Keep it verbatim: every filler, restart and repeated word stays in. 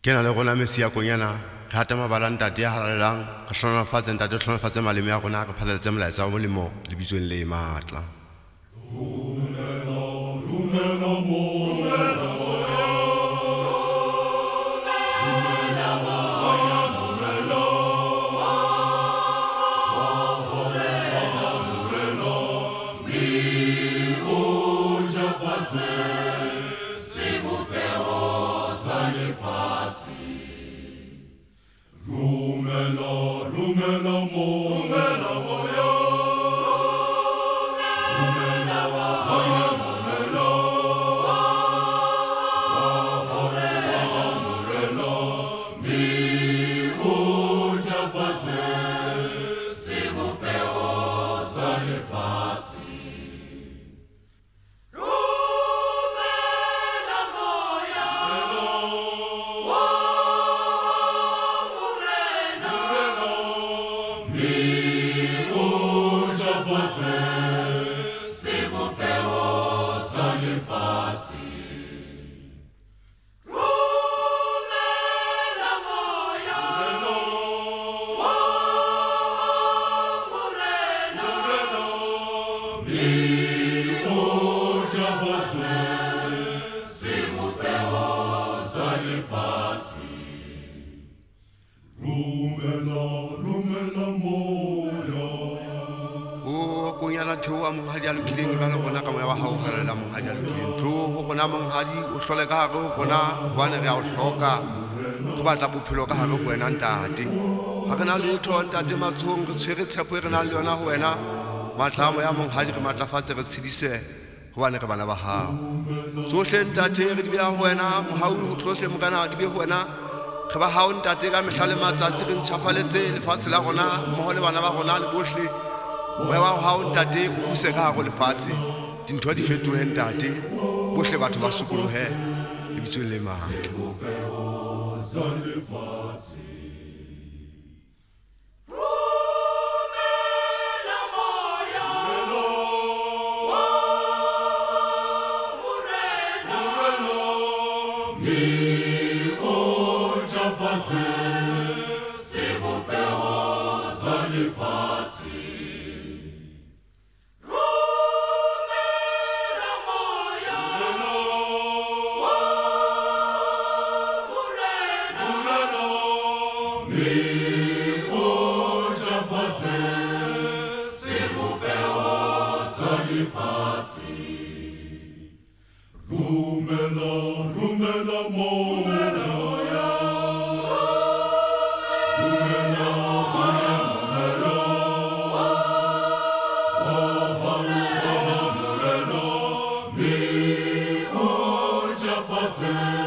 ke na le gona mesia konyana ga ta mabala ntate ya halalang ka hlona fatse ntate hlona fatse maleme ya gona ka phalaletse molaetsa wa molemo le bitsweng le matla hlole ka go bona bana re a hloka go batla bophelo ka hare go wena ntate ha kana le tho ntate matshong re tshwere tshepo re na le yona ho wena matlamo ya monghadi re matlafatse re tshedise ho bana re bana ba hao tsohle ntate re di bea ho wena mohaudi ho tlohle mokana di be ho wena re ba hao ntate ka mehlale matsatsi re ntshafaletse lefatshe la rona mo le bana ba rona le bohle wa wa hao ntate o buse ka go lefatshe dintho di fetohe ntate bohle batho ba sokolohe le bitsweng le matla Father.